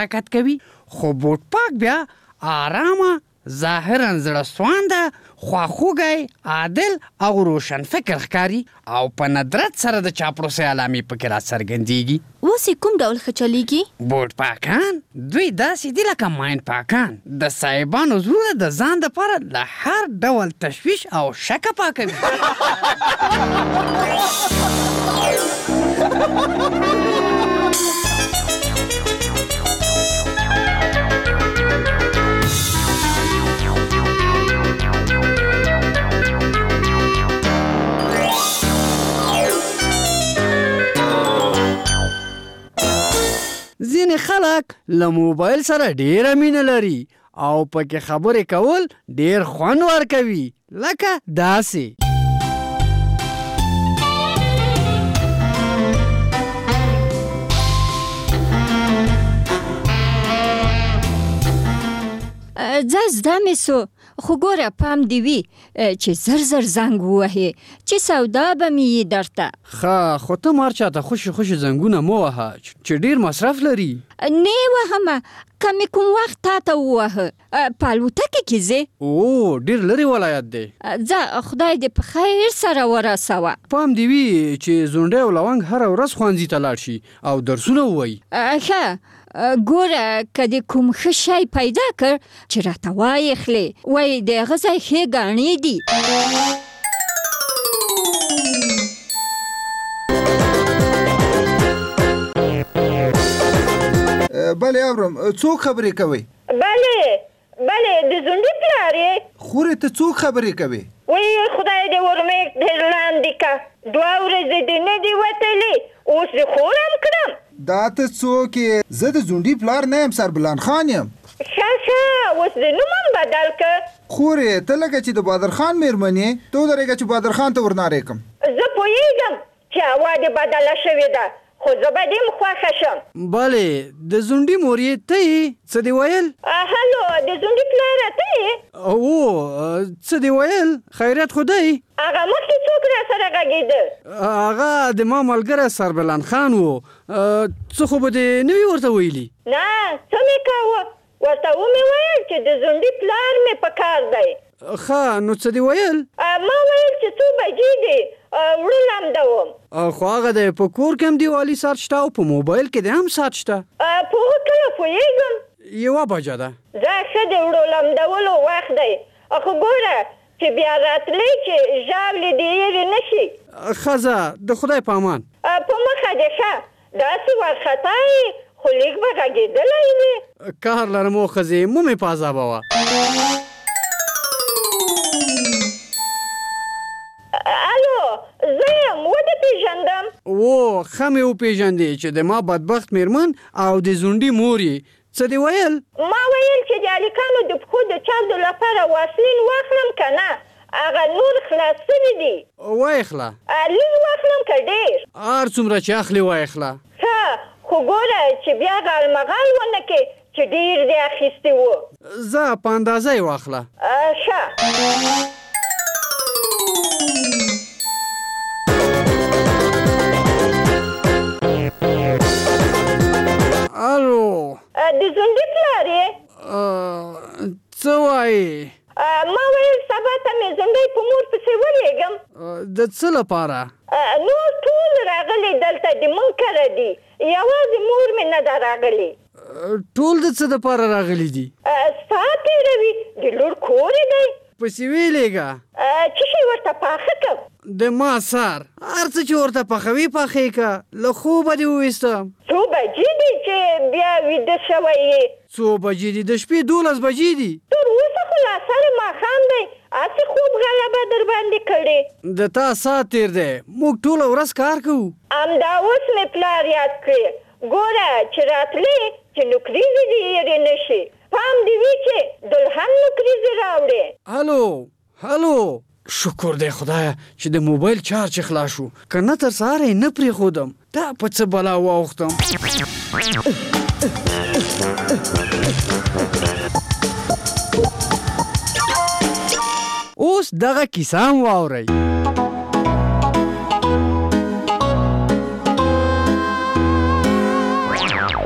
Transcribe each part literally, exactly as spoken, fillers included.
حرکت کوي، خو بوټ پاک بیا آرامه، ظاهرا زړه سوانده، خواخوږی، عادل او روشن فکر ښکاري او په ندرت سره د چاپلوسۍ علامې پکې راڅرګندېږي. اوس یې کوم ډول ښه چلیږي؟ بوټ پاکان دوی داسې دي لکه ماین پاکان، د صاحبانو زړونه د ځان دپاره له هر ډول تشویش او شکه پاکوي. ځینې خلک له موبایل سره ډیره مینه لري او پکې خبرې کول ډیر خوند ورکوي، لکه داسې. ځه زده مې سو، خو ګوره پام دې وي چې زر زر زنګ ووهې چې سودا به مې یې درته. ښه، خو ته مار چاته خوشي خوشي زنګونه مه وهه چې ډیر مصرف لري. نه وهمه، که مې کوم وخت تا ته ووهه. په الوتکې کې ځې؟ او ډیر لرې ولایت دی. ځه، خدای دې په خیر سره ورسوه. پام دې وي چې زونډی او لونګ هره ورځ ښوونځي ته لاړ شي او درسونه ووایي. ښه، ګوره که دې کوم ښه شی پیدا کړ چې راته وایې خلې، وایي د هغه ځای ښې ګاڼې دي. بله اورم، څوک خبرې کوي؟ بله بله، د زونډي پلار یې. خورې ته څوک خبرې کوي؟ وایي خدای دې ورمې ډېر لاندې که، دوه ورځې دې نه دي وتلې، اوس دې خورم کړم. دا ته څوک یې؟ زه د زونډي پلار نه یم، سربلان خان یم. ښه ښه، اوس دې نوم هم بدل که. خورې ته لکه چې د بادر خان مېرمن یې، ته ودرېږه چې بادر خان ته ورنارې کړم. زه پوهېږم چې هوا دې بدله شوې ده، خو زه به دې خوښه شم. بلې، د زونډي مور یې ته یې؟ څه دې ویل؟ هلو، د زونډي پلاره ته یې؟ او څه دې ویل؟ خیریت خو دی؟ هغه مخکې څوک را سره غږېده؟ هغه د ما ملګری سربلان خان و. څه خو به دې نه وي ورته ویلي؟ نه، څه مې کاوه، ورته ومې ویل چې د زونډي پلار مې په کار دی. ښه، نو څه دې ویل؟ ما ویل چې څو بجې دي، وړه لمده وم. خو هغه دی په کور کې هم دیوالي ساعت شته او په موبایل کې دی هم ساعت شته. په هغه کله پوهېږم. یوه بجه ده. ځه ښه د وړو لمدولو وخت دی، خو ګوره چې بیا راتلی چې ژاولې دې هېرې نه شي. ښه ځه، د خدای په امان. په مخه دې ښه، داسې وارخطا یې، خو لیک به غږېدلی وي. کار لرم او ښځې، مو مې په عذابوه. الو، زه یم، ودې پېژندم. او ښه مې وپېژندې چې د ما بدبخت مېرمن او د زونډي مور یې. څه دې ویل؟ ما ویل چې د هلکانو د پښو د چاودو لپاره واسلین واخلم که نه، هغه نور خلاص سوي دي. وایخله. لږ واخلم که ډېر؟ هر څومره چې اخلې وایخله. ښه، خو ګوره چې بیا غالمغال ونه کې چې ډېر دې اخیستي وو. ځه په اندازه یې واخله. ښه. الو، د زونډي پلار یې؟ څه وایې؟ ما ویل سبا ته مې زونډی په مور پسې ولېږم. د څه لپاره؟ نور ټول راغلي دلته د مونږ کره دي، یوازې مور مې نه ده راغلې. ټول د څه دپاره راغلي دي؟ ستا تېروي، د لور کور یې دی. پسې ویلېږه. څه شی ورته پاخه کړم؟ د ما سر هر څه چې ورته پخوي پخې که، له خوبه دې وویستم. څو بجې دي چې بیا ویده شوی یې؟ څو بجې دي؟ د شپې دولس بجې دي. تر اوسه خو لا سره ماښام دی، هسې خوب غلبه در باندې کړې. د تا ساعت تېر دی، موږ ټوله ورځ کار کوو. همدا اوس مې پلار یاد کړې. ګوره چې راتلې چې نوکریزې دې هېرې نه شي، پام دې وي چې دلهن نوکریزې راوړې. هلو هلو، شکر دی خدایه چې د موبایل چارج خلاص شو، که نه تر سهاره یې نه پرېښودم. دا په څه بلا واوښتم. اوس دغه کیسه هم واورئ.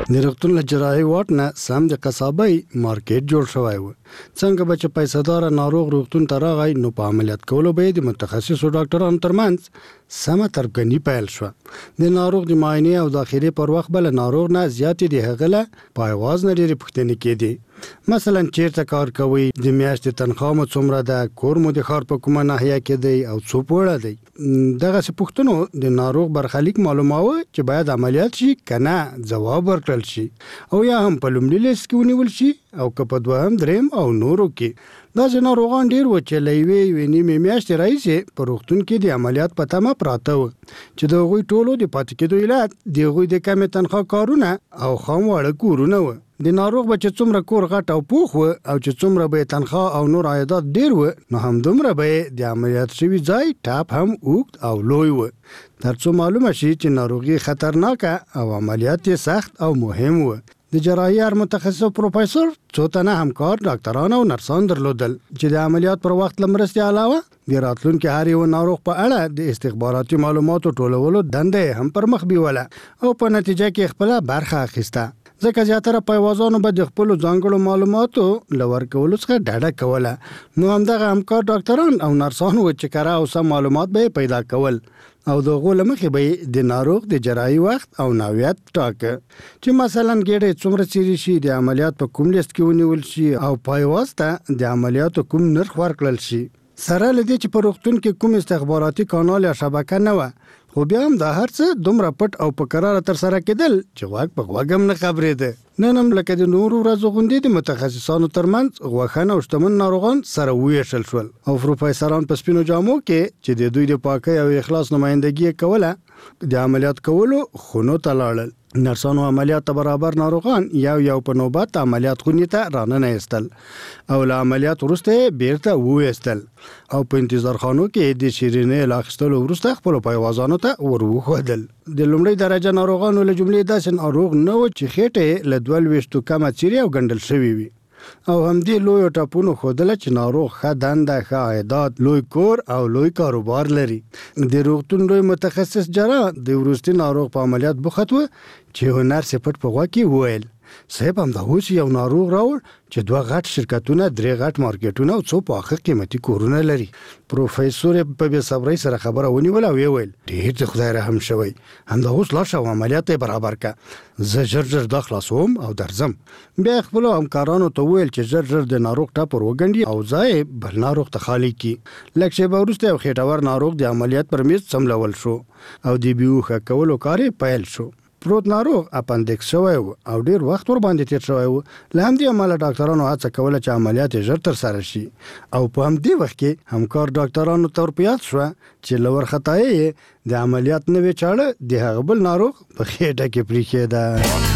د روغتون له جراحي واټ نه سم د قصابۍ مارکیټ جوړ شوی و. څنګه به چې پیسه‌دار ناروغ روغتون ته راغی نو په عملیات کولو به د متخصصو ډاکټرانو ترمنځ سمه تربګني پیل شوه. د ناروغ د معاینې او داخلي پر وخت به له ناروغ نه زیاتې د هغه له په آواز نه ډېرې پوښتنې کېدې. مثلا چیرته کار کوي، د میاشتې تنخواه مو څومره ده، کور مو د ښار په کومه ناحیه کې دی او څو پوړه دی. دغسې پوښتنو د ناروغ برخلیک معلوماوه چې باید عملیات شي که نه ځواب ورکړل شي او یا هم په لومړي لیست کې ونیول شي او که په دوهم دریم او نورو کې. داسې ناروغان ډېر و چې له یوې یوې نیمې میاشتې راهیسې په روغتون کې د عملیات په تمه پراته وو چې د هغوی ټولو د پاتې کېدو علت د هغوی د کمې تنخواه کارونه او خام واړه کورونه وو. د ناروغ به چې څومره کور غټ او پوخ و او چې څومره به تنخواه او نور عایدات ډېر و نو همدومره به د عملیات شوي ځای ټاپ هم اوږد او لوی و، تر څو معلومه شي چې ناروغي خطرناکه او عملیات یې سخت او مهم و. د جراحي هر متخصص پروفیسور څو تنه همکار ډاکټران او نرسان درلودل چې د عملیات پر وخت له مرستې علاوه د راتلونکي هر یو ناروغ په اړه د استخباراتي معلوماتو ټولولو دنده هم پر مخ بیوله او په نتیجه کې خپله برخه اخیسته. ځکه زیاتره پیوازانو به د خپلو ځانګړو معلوماتو له ورکولو څخه ډډه کوله، نو همدغه همکار ډاکټران او نرسان وو چې کره او سم معلومات به پیدا کول او د هغو له مخې به د ناروغ د جراحي وخت او نوعیت ټاکه چې مثلا ګېډې څومره څیرې شي، د عملیات په کوم لیست کې ونیول شي او پایواز ته د عملیاتو کوم نرخ ورکړل شي. سره له دې چې په روغتون کې کوم استخباراتي کانال یا شبکه نه وه، خو بیا هم دا هر څه دومره پټ او په کراره ترسره کېدل چې غوږ په غوږ هم نه خبرېده. نن هم لکه د نورو ورځو غوندې د متخصصانو ترمنځ غوښن او شتمن ناروغان سره وویشل شول او پروفیسران په سپینو جامو کې چې د دوی د پاکۍ او اخلاص نمایندګي یې کوله د عملیات کولو خونو ته لاړل. نرسانو عملیات ته برابر ناروغان یو یو په نوبت عملیات خونې ته راننه ایستل او له عملیات وروسته بیرته وویستل او په انتظار خانو کې د شیرینۍ له اخیستلو وروسته خپلو پیوازانو ته ور وښودل. د لومړۍ درجه ناروغانو له جملې داسې ناروغ نه و چې خېټې له دوه لویشتو کمه څیرې او ګنډل شوي وي او همدې لویو ټاپونو ښودله چې ناروغ ښه دنده، ښه عایدات، لوی کور او لوی کاروبار لري. د روغتون لوی متخصص جراح د وروستي ناروغ په عملیات بوخت و چې یو نرس یې پټ په غوږ کې وویل صاحب همدا اوس یو ناروغ راوړ چې دوه غټ شرکتونه، درې غټ مارکیټونه او څو پاخه قیمتي کورونه لري. پروفیسور په بې صبرۍ سره خبره ونیوله او ویل ډېر د خدای رحم شوی، همدا اوس لاړ شه او عملیات یې برابر کړه، زه ژر ژر دا خلاصوم او درځم. بیا یې خپلو همکارانو ته وویل چې ژر ژر د ناروغ ټاپ ور وګنډي او ځای بل ناروغ ته خالي کړي. لږ شېبه وروسته یو خېټور ناروغ د عملیات پر میز څملول شو او د بیهوښه کولو کار یې پیل شو. پروت ناروغ اپندکس شوی و او ډیر وخت ور باندې تیر شوی و. له همدې امله ډاکټرانو هڅه کوله چې عملیات یې ژر ترسره شي او په همدې وخت کې همکار ډاکټرانو ته ور په یاد شوه چې له وارخطایۍ یې د عملیات نوې چاړه د هغه بل ناروغ په خېټه کې پرېښېده.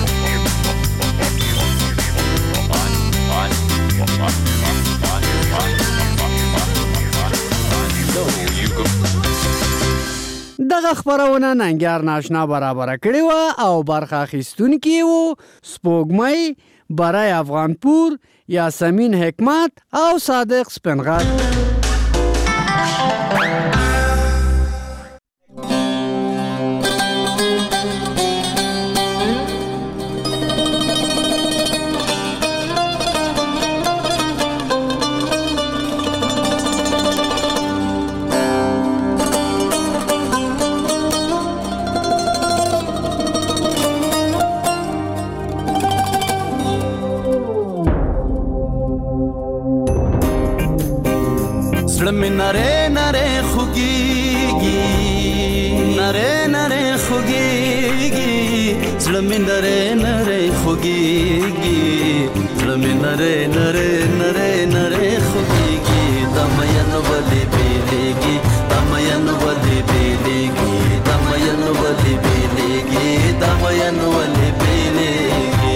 دغه خبرونه ننګیار ناشنا برابره کړې وه او برخه اخیستونکي وو سپوږمۍ، برای افغانپور، یاسمین حکمت او صادق سپنغر. نره نره خوگیگی نره نره خوگیگی زلمی نره نره خوگیگی زلمی نره نره نره نره خوگیگی دامین ولی بیلیگی دامین ولی بیلیگی دامین ولی بیلیگی دامین ولی بیلیگی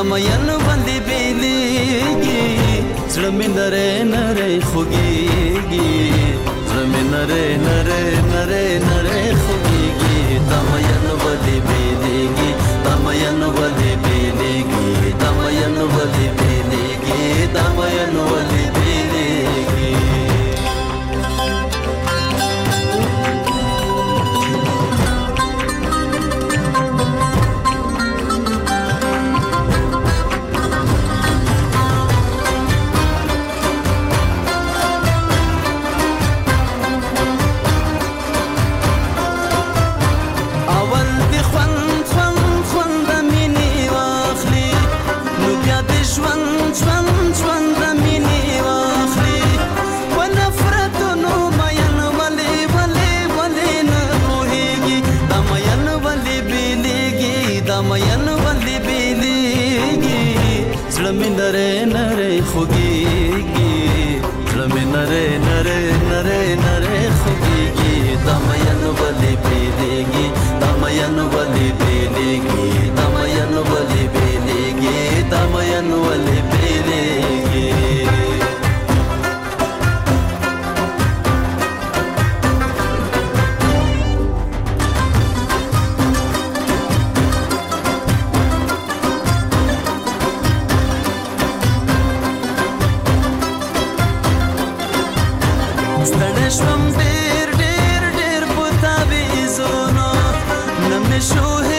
مین باندې بیلیږي زړه مې نری نری خوږیږي زړه مې نری نری نری نری خوږیږي دا مین باندې بیلیږي دا مین باندې بیلیږي دا مین باندې بیلیږي دا مین باندې بیلیږي नरे नरे खुगीगी ज़्लमे नरे नरे नरे नरे खुगीगी दमयन बलि बेलेगी दमयन बलि बेलेगी दमयन बलि बेलेगी दमयन बलि बेलेगी شوم ډېر ډېر ډېر په تابېزونو نه مې شو